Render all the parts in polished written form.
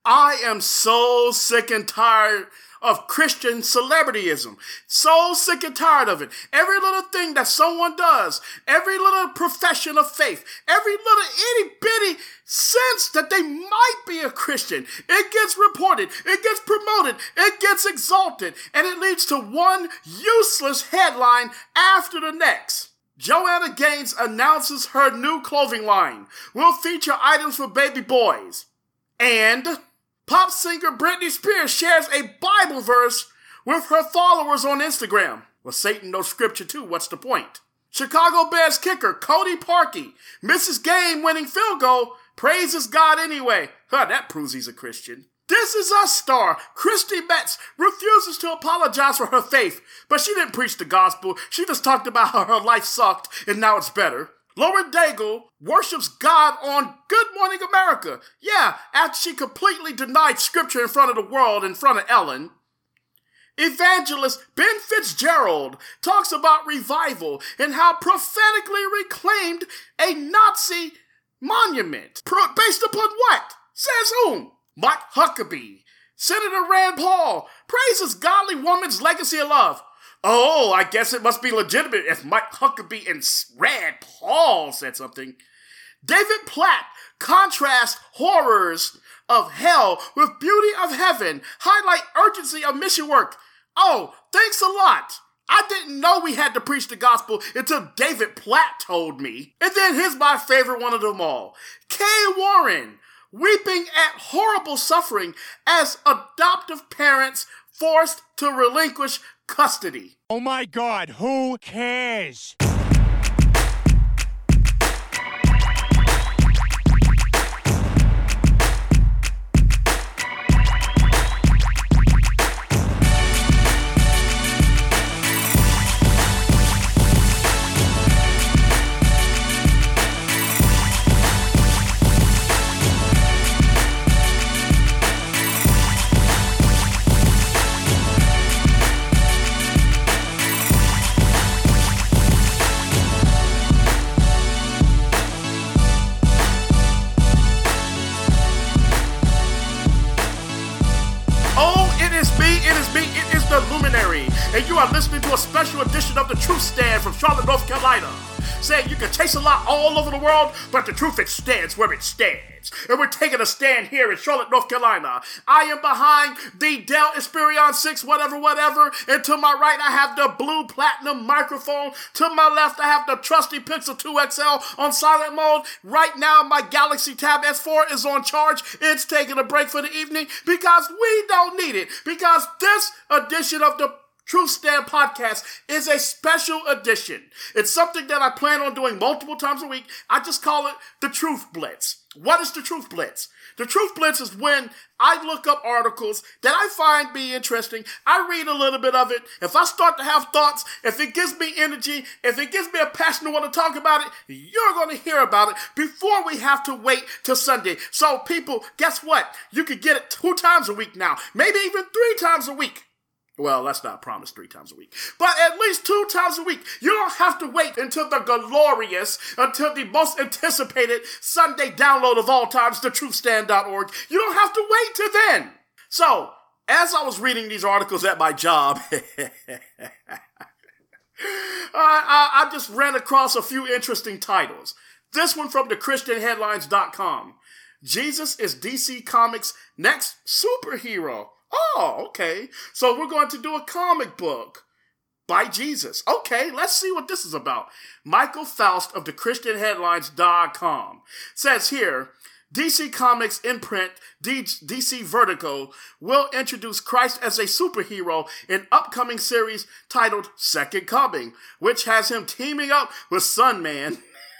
I am so sick and tired of Christian celebrityism. So sick and tired of it. Every little thing that someone does, every little profession of faith, every little itty bitty sense that they might be a Christian, it gets reported, it gets promoted, it gets exalted, and it leads to one useless headline after the next. Joanna Gaines announces her new clothing line will feature items for baby boys. And pop singer Britney Spears shares a Bible verse with her followers on Instagram. Well, Satan knows scripture too, what's the point? Chicago Bears kicker Cody Parkey misses game-winning field goal, praises God anyway. That proves he's a Christian. This Is Us star Christy Metz refuses to apologize for her faith, but she didn't preach the gospel. She just talked about how her life sucked and now it's better. Lauren Daigle worships God on Good Morning America. Yeah, after she completely denied scripture in front of the world in front of Ellen. Evangelist Ben Fitzgerald talks about revival and how prophetically reclaimed a Nazi monument. Based upon what? Says whom? Mike Huckabee. Senator Rand Paul praises godly woman's legacy of love. Oh, I guess it must be legitimate if Mike Huckabee and Rand Paul said something. David Platt contrasts horrors of hell with beauty of heaven, highlight urgency of mission work. Oh, thanks a lot. I didn't know we had to preach the gospel until David Platt told me. And then here's my favorite one of them all. Kay Warren, weeping at horrible suffering as adoptive parents forced to relinquish custody. Oh my God, who cares? And you are listening to a special edition of The Truth Stand from Charlotte, North Carolina. Saying you can chase a lot all over the world, but the truth, it stands where it stands. And we're taking a stand here in Charlotte, North Carolina. I am behind the Dell Inspiron 6 whatever, and to my right I have the blue platinum microphone. To my left I have the trusty Pixel 2 XL on silent mode. Right now my Galaxy Tab S4 is on charge. It's taking a break for the evening because we don't need it. Because this edition of the Truth Stand podcast is a special edition. It's something that I plan on doing multiple times a week. I just call it the Truth Blitz. What is the Truth Blitz? The Truth Blitz is when I look up articles that I find be interesting. I read a little bit of it. If I start to have thoughts, if it gives me energy, if it gives me a passion to want to talk about it, you're going to hear about it before we have to wait till Sunday. So people, guess what? You can get it 2 times a week now, maybe even 3 times a week. Well, that's not promised 3 times a week. But at least 2 times a week. You don't have to wait until until the most anticipated Sunday download of all times, thetruthstand.org. You don't have to wait till then. So, as I was reading these articles at my job, I just ran across a few interesting titles. This one from thechristianheadlines.com. Jesus is DC Comics' next superhero. Oh, okay. So we're going to do a comic book by Jesus. Okay, let's see what this is about. Michael Faust of thechristianheadlines.com says here, DC Comics imprint DC Vertigo will introduce Christ as a superhero in upcoming series titled Second Coming, which has him teaming up with Sunman.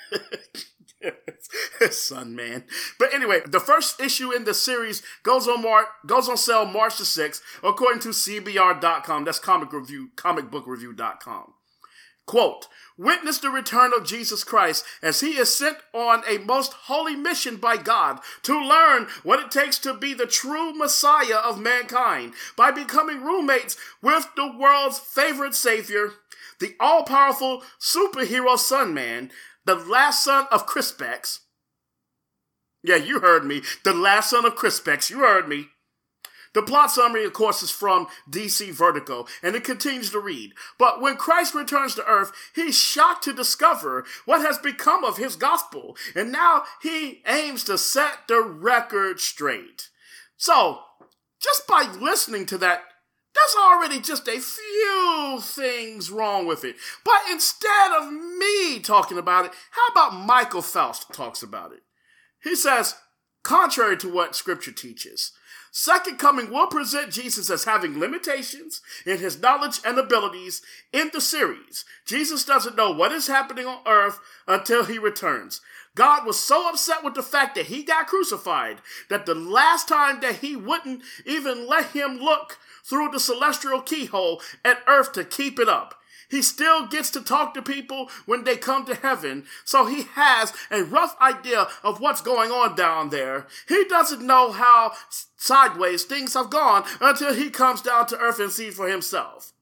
Son, man. But anyway, the first issue in the series goes on sale March the 6th, according to CBR.com. That's comicbookreview.com. Quote, witness the return of Jesus Christ as he is sent on a most holy mission by God to learn what it takes to be the true Messiah of mankind by becoming roommates with the world's favorite savior, the all-powerful superhero Sunman, the last son of Crispix. Yeah, you heard me. The last son of Crispex. You heard me. The plot summary, of course, is from DC Vertigo, and it continues to read. But when Christ returns to earth, he's shocked to discover what has become of his gospel, and now he aims to set the record straight. So, just by listening to that, there's already just a few things wrong with it. But instead of me talking about it, how about Michael Faust talks about it? He says, contrary to what Scripture teaches, Second Coming will present Jesus as having limitations in his knowledge and abilities in the series. Jesus doesn't know what is happening on earth until he returns. God was so upset with the fact that he got crucified that the last time that he wouldn't even let him look through the celestial keyhole at earth to keep it up. He still gets to talk to people when they come to heaven, so he has a rough idea of what's going on down there. He doesn't know how sideways things have gone until he comes down to earth and sees for himself.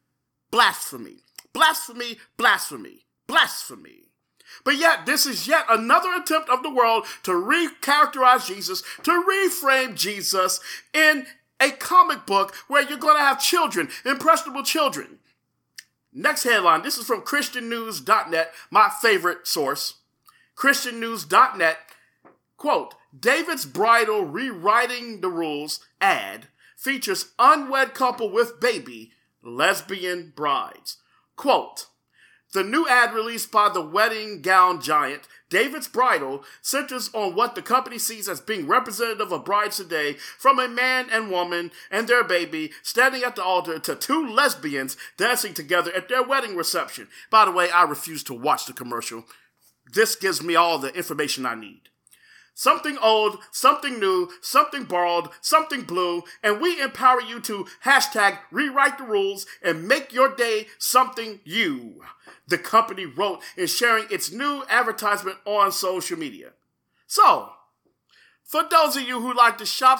Blasphemy. Blasphemy, blasphemy, blasphemy. But yet, this is yet another attempt of the world to recharacterize Jesus, to reframe Jesus in a comic book where you're going to have children, impressionable children. Next headline, this is from ChristianNews.net, my favorite source. ChristianNews.net, quote, David's Bridal Rewriting the Rules ad features unwed couple with baby, lesbian brides. Quote, the new ad released by the wedding gown giant, David's Bridal, centers on what the company sees as being representative of brides today, from a man and woman and their baby standing at the altar to two lesbians dancing together at their wedding reception. By the way, I refuse to watch the commercial. This gives me all the information I need. Something old, something new, something borrowed, something blue, and we empower you to hashtag rewrite the rules and make your day something you, the company wrote in sharing its new advertisement on social media. So, for those of you who like to shop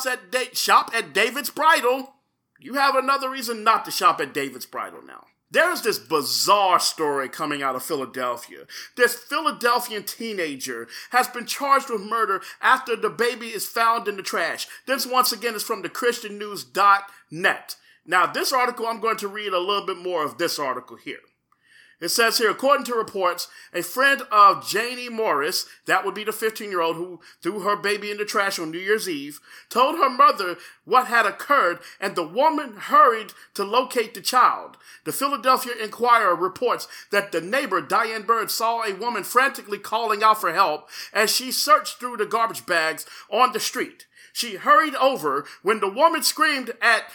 at David's Bridal, you have another reason not to shop at David's Bridal now. There's this bizarre story coming out of Philadelphia. This Philadelphian teenager has been charged with murder after the baby is found in the trash. This, once again, is from the ChristianNews.net. Now, this article, I'm going to read a little bit more of this article here. It says here, according to reports, a friend of Janie Morris, that would be the 15-year-old who threw her baby in the trash on New Year's Eve, told her mother what had occurred, and the woman hurried to locate the child. The Philadelphia Inquirer reports that the neighbor, Diane Bird, saw a woman frantically calling out for help as she searched through the garbage bags on the street. She hurried over when the woman screamed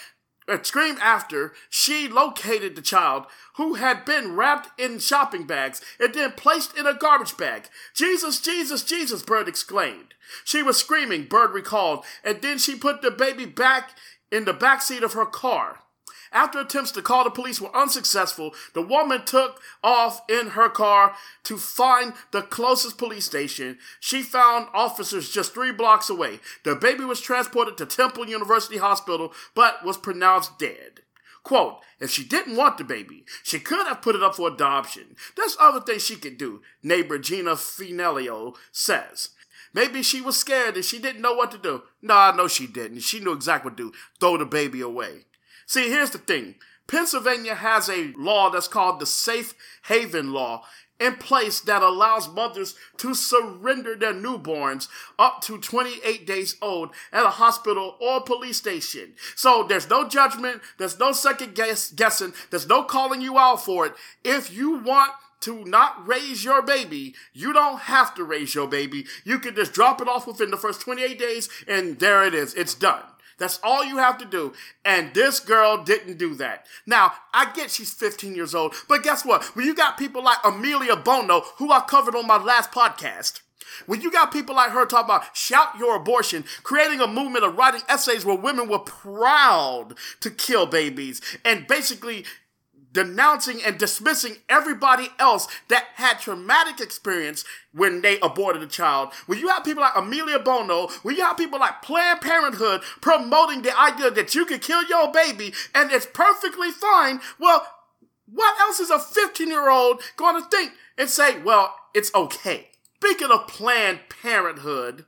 after she located the child, who had been wrapped in shopping bags and then placed in a garbage bag. Jesus, Jesus, Jesus, Bird exclaimed. She was screaming, Bird recalled, and then she put the baby back in the backseat of her car. After attempts to call the police were unsuccessful, the woman took off in her car to find the closest police station. She found officers just 3 blocks away. The baby was transported to Temple University Hospital, but was pronounced dead. Quote, if she didn't want the baby, she could have put it up for adoption. There's other things she could do, neighbor Gina Finelio says. Maybe she was scared and she didn't know what to do. No, I know she didn't. She knew exactly what to do. Throw the baby away. See, here's the thing. Pennsylvania has a law that's called the Safe Haven Law in place that allows mothers to surrender their newborns up to 28 days old at a hospital or police station. So there's no judgment, there's no second guessing, there's no calling you out for it. If you want to not raise your baby, you don't have to raise your baby. You can just drop it off within the first 28 days and there it is. It's done. That's all you have to do. And this girl didn't do that. Now, I get she's 15 years old, but guess what? When you got people like Amelia Bono, who I covered on my last podcast, when you got people like her talking about shout your abortion, creating a movement of writing essays where women were proud to kill babies, and basically denouncing and dismissing everybody else that had traumatic experience when they aborted a child. When you have people like Amelia Bono, when you have people like Planned Parenthood promoting the idea that you can kill your baby and it's perfectly fine, well, what else is a 15-year-old going to think and say, well, it's okay? Speaking of Planned Parenthood,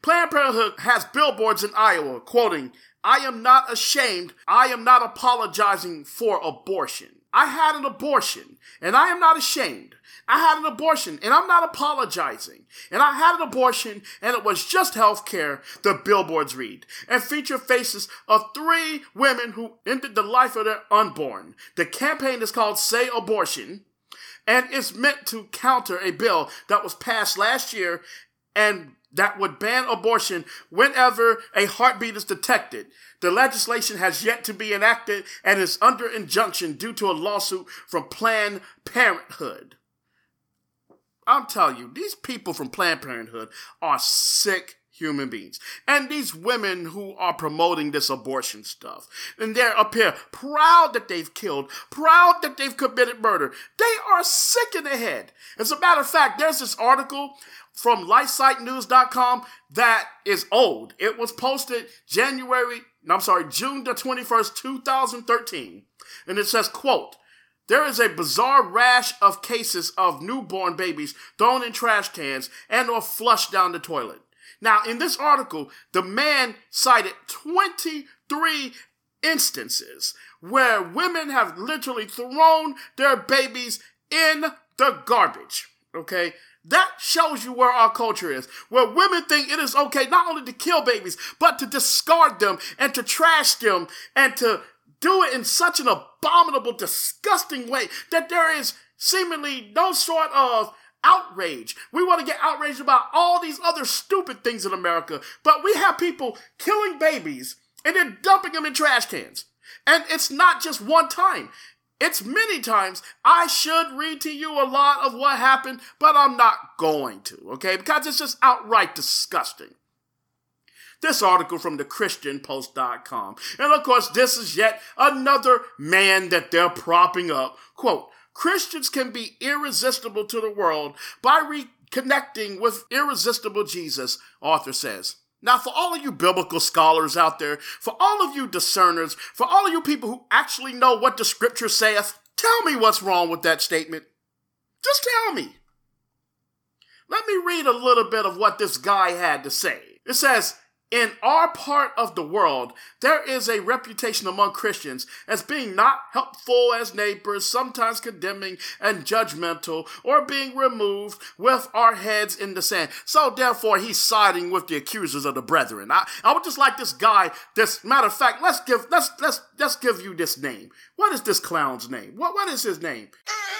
Planned Parenthood has billboards in Iowa quoting, "I am not ashamed. I am not apologizing for abortion. I had an abortion, and I am not ashamed. I had an abortion, and I'm not apologizing. And I had an abortion, and it was just health care," the billboards read, and feature faces of 3 women who ended the life of their unborn. The campaign is called Say Abortion, and is meant to counter a bill that was passed last year and that would ban abortion whenever a heartbeat is detected. The legislation has yet to be enacted and is under injunction due to a lawsuit from Planned Parenthood. I'm telling you, these people from Planned Parenthood are sick human beings. And these women who are promoting this abortion stuff, and they're up here proud that they've killed, proud that they've committed murder. They are sick in the head. As a matter of fact, there's this article from LifeSiteNews.com that is old. It was posted June the 21st, 2013. And it says, quote, "There is a bizarre rash of cases of newborn babies thrown in trash cans and or flushed down the toilet." Now, in this article, the man cited 23 instances where women have literally thrown their babies in the garbage, okay? That shows you where our culture is, where women think it is okay not only to kill babies, but to discard them and to trash them and to do it in such an abominable, disgusting way that there is seemingly no sort of outrage. We want to get outraged about all these other stupid things in America, but we have people killing babies and then dumping them in trash cans. And it's not just one time. It's many times. I should read to you a lot of what happened, but I'm not going to, okay? Because it's just outright disgusting. This article from thechristianpost.com. And of course, this is yet another man that they're propping up. Quote, "Christians can be irresistible to the world by reconnecting with irresistible Jesus," author says. Now, for all of you biblical scholars out there, for all of you discerners, for all of you people who actually know what the scripture saith, tell me what's wrong with that statement. Just tell me. Let me read a little bit of what this guy had to say. It says, "In our part of the world, there is a reputation among Christians as being not helpful as neighbors, sometimes condemning and judgmental, or being removed with our heads in the sand." So therefore, he's siding with the accusers of the brethren. I would just like this guy, this matter of fact, let's give you this name. What is this clown's name? What is his name?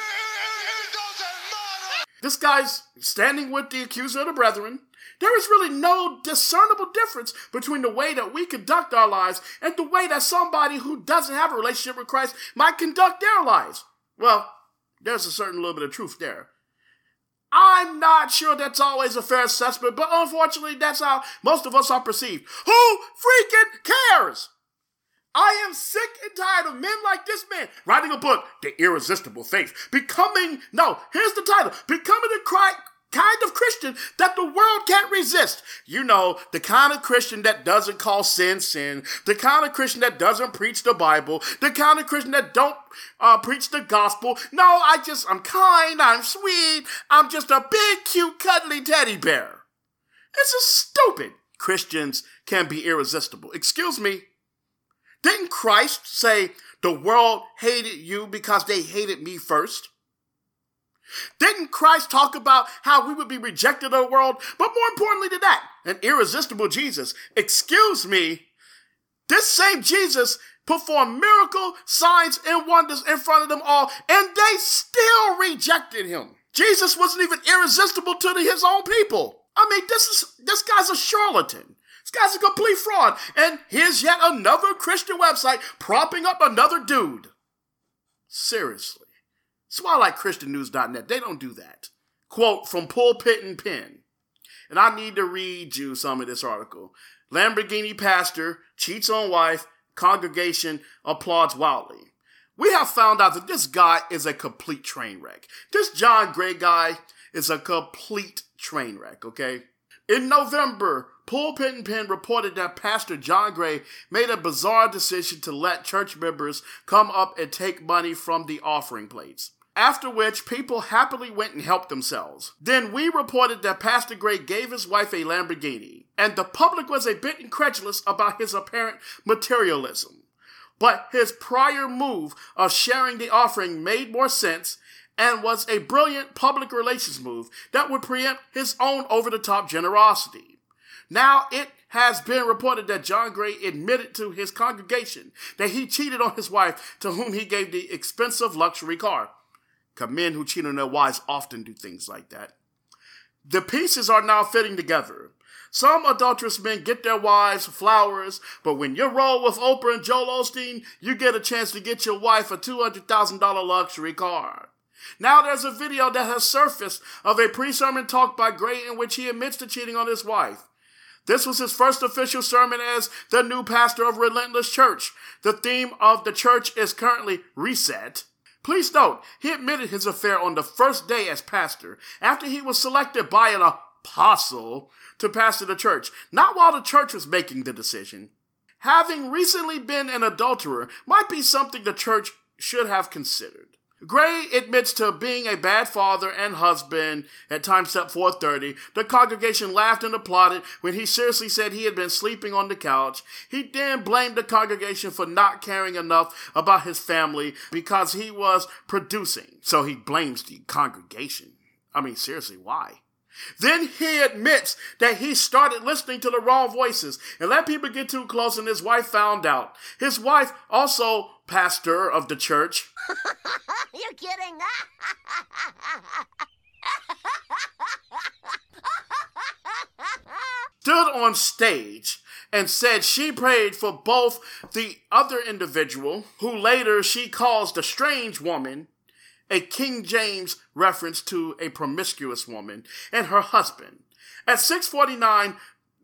This guy's standing with the accuser of the brethren. There is really no discernible difference between the way that we conduct our lives and the way that somebody who doesn't have a relationship with Christ might conduct their lives. Well, there's a certain little bit of truth there. I'm not sure that's always a fair assessment, but unfortunately, that's how most of us are perceived. Who freaking cares? I am sick and tired of men like this man writing a book, The Irresistible Faith. Here's the title, Becoming the kind of Christian that the world can't resist. You know, the kind of Christian that doesn't call sin, the kind of Christian that doesn't preach the Bible, the kind of Christian that don't preach the gospel. No, I'm kind, I'm sweet, I'm just a big, cute, cuddly teddy bear. This is stupid. Christians can be irresistible. Excuse me. Didn't Christ say the world hated you because they hated me first? Didn't Christ talk about how we would be rejected of the world? But more importantly than that, an irresistible Jesus. Excuse me, this same Jesus performed miracle signs and wonders in front of them all, and they still rejected him. Jesus wasn't even irresistible to his own people. I mean, this guy's a charlatan. This guy's a complete fraud. And here's yet another Christian website propping up another dude. Seriously. That's why I like ChristianNews.net. They don't do that. Quote from Pulpit and Pen. And I need to read you some of this article. Lamborghini pastor cheats on wife. Congregation applauds wildly. We have found out that this guy is a complete train wreck. This John Gray guy is a complete train wreck, okay? In November, Pulpit and Pen reported that Pastor John Gray made a bizarre decision to let church members come up and take money from the offering plates. after which people happily went and helped themselves. Then we reported that Pastor Gray gave his wife a Lamborghini, and the public was a bit incredulous about his apparent materialism. But his prior move of sharing the offering made more sense and was a brilliant public relations move that would preempt his own over-the-top generosity. Now it has been reported that John Gray admitted to his congregation that he cheated on his wife, to whom he gave the expensive luxury car. Because men who cheat on their wives often do things like that. The pieces are now fitting together. Some adulterous men get their wives flowers, but when you roll with Oprah and Joel Osteen, you get a chance to get your wife a $200,000 luxury car. Now there's a video that has surfaced of a pre-sermon talk by Gray in which he admits to cheating on his wife. This was his first official sermon as the new pastor of Relentless Church. The theme of the church is currently Reset. Please note, he admitted his affair on the first day as pastor, after he was selected by an apostle to pastor the church, not while the church was making the decision. Having recently been an adulterer might be something the church should have considered. Gray admits to being a bad father and husband at timestamp 4:30. The congregation laughed and applauded when he seriously said he had been sleeping on the couch. He then blamed the congregation for not caring enough about his family because he was producing. So he blames the congregation. I mean, seriously, why? Then he admits that he started listening to the wrong voices and let people get too close, and his wife found out. His wife, also pastor of the church. You're kidding. Stood on stage and said she prayed for both the other individual, who later she calls the strange woman, a King James reference to a promiscuous woman, and her husband. At the 6:49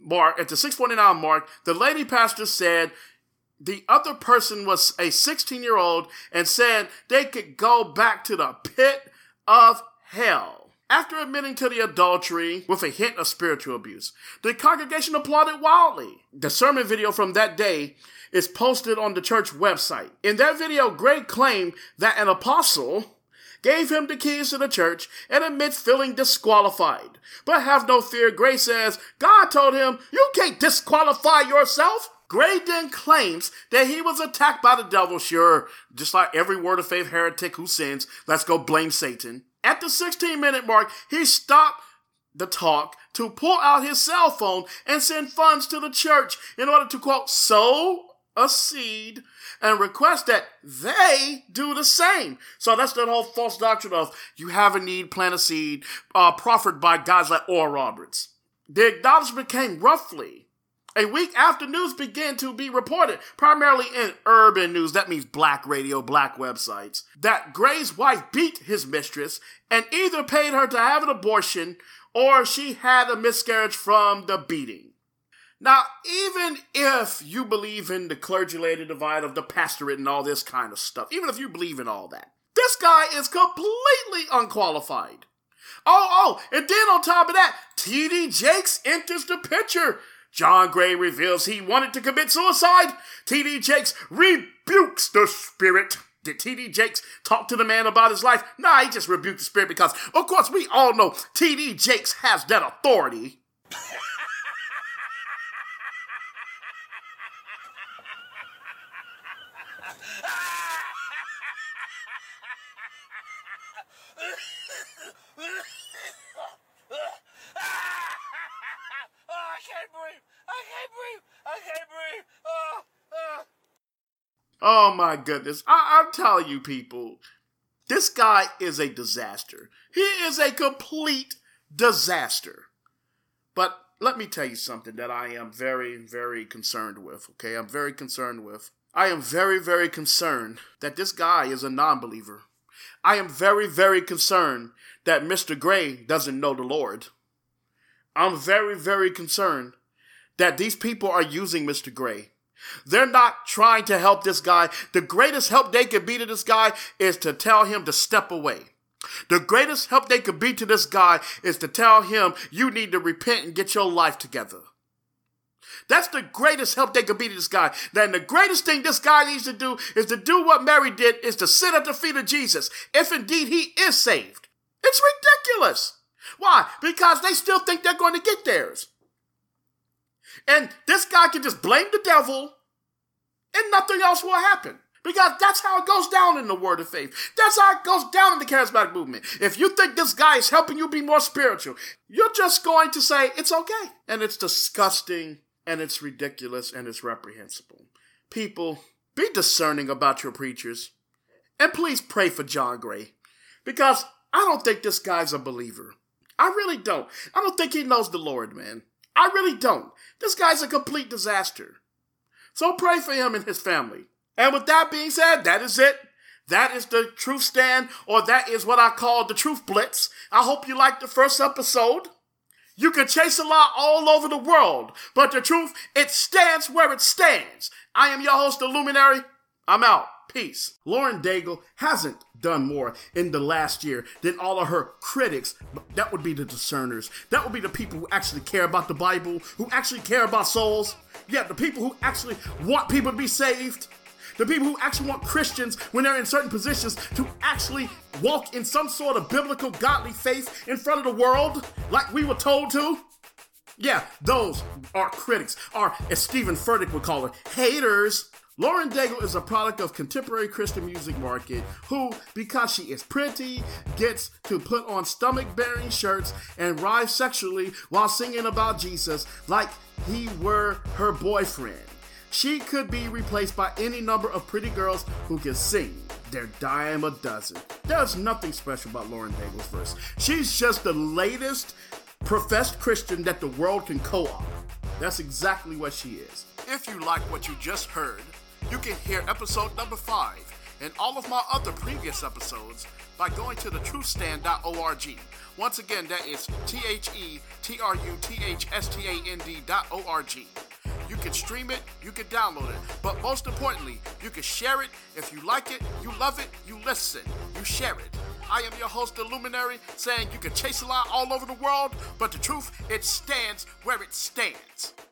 mark, the lady pastor said the other person was a 16-year-old and said they could go back to the pit of hell. After admitting to the adultery with a hint of spiritual abuse, the congregation applauded wildly. The sermon video from that day is posted on the church website. In that video, Gray claimed that an apostle gave him the keys to the church and admits feeling disqualified. But have no fear, Gray says, God told him, you can't disqualify yourself. Gray then claims that he was attacked by the devil, sure, just like every Word of Faith heretic who sins, let's go blame Satan. At the 16-minute mark, he stopped the talk to pull out his cell phone and send funds to the church in order to, quote, sow a seed and request that they do the same. So that's that whole false doctrine of you have a need, plant a seed, proffered by guys like Oral Roberts. The acknowledgement came roughly a week after news began to be reported, primarily in urban news, that means black radio, black websites, that Gray's wife beat his mistress and either paid her to have an abortion or she had a miscarriage from the beating. Now, even if you believe in the clergy-lady divide of the pastorate and all this kind of stuff, even if you believe in all that, this guy is completely unqualified. And then on top of that, T.D. Jakes enters the picture. John Gray reveals he wanted to commit suicide. T.D. Jakes rebukes the spirit. Did T.D. Jakes talk to the man about his life? Nah, he just rebuked the spirit because, of course, we all know T.D. Jakes has that authority. Oh my goodness. I'm telling you people, this guy is a disaster. He is a complete disaster. But let me tell you something that I am very, very concerned with, okay? I'm very concerned with. I am very, very concerned that this guy is a non-believer. I am very, very concerned that Mr. Gray doesn't know the Lord. I'm very, very concerned that these people are using Mr. Gray. They're not trying to help this guy. The greatest help they could be to this guy is to tell him to step away. The greatest help they could be to this guy is to tell him you need to repent and get your life together. That's the greatest help they could be to this guy. Then the greatest thing this guy needs to do is to do what Mary did, is to sit at the feet of Jesus, if indeed he is saved. It's ridiculous. Why? Because they still think they're going to get theirs. And this guy can just blame the devil and nothing else will happen. Because that's how it goes down in the Word of Faith. That's how it goes down in the charismatic movement. If you think this guy is helping you be more spiritual, you're just going to say it's okay. And it's disgusting, and it's ridiculous, and it's reprehensible. People, be discerning about your preachers. And please pray for John Gray. Because I don't think this guy's a believer. I really don't. I don't think he knows the Lord, man. I really don't. This guy's a complete disaster. So pray for him and his family. And with that being said, that is it. That is the Truth Stand, or that is what I call the Truth Blitz. I hope you liked the first episode. You can chase a lie all over the world, but the truth, it stands where it stands. I am your host, The Luminary. I'm out. Peace. Lauren Daigle hasn't done more in the last year than all of her critics. That would be the discerners. That would be the people who actually care about the Bible, who actually care about souls. Yeah, the people who actually want people to be saved. The people who actually want Christians, when they're in certain positions, to actually walk in some sort of biblical, godly faith in front of the world, like we were told to. Yeah, those are critics, or as Stephen Furtick would call it, haters. Lauren Daigle is a product of contemporary Christian music market who, because she is pretty, gets to put on stomach-bearing shirts and rise sexually while singing about Jesus like he were her boyfriend. She could be replaced by any number of pretty girls who can sing. They're dime a dozen. There's nothing special about Lauren Daigle's verse. She's just the latest professed Christian that the world can co-opt. That's exactly what she is. If you like what you just heard, you can hear episode number 5 and all of my other previous episodes by going to thetruthstand.org. Once again, that is thetruthstand.org. You can stream it, you can download it, but most importantly, you can share it. If you like it, you love it, you listen, you share it. I am your host, The Luminary, saying you can chase a lie all over the world, but the truth, it stands where it stands.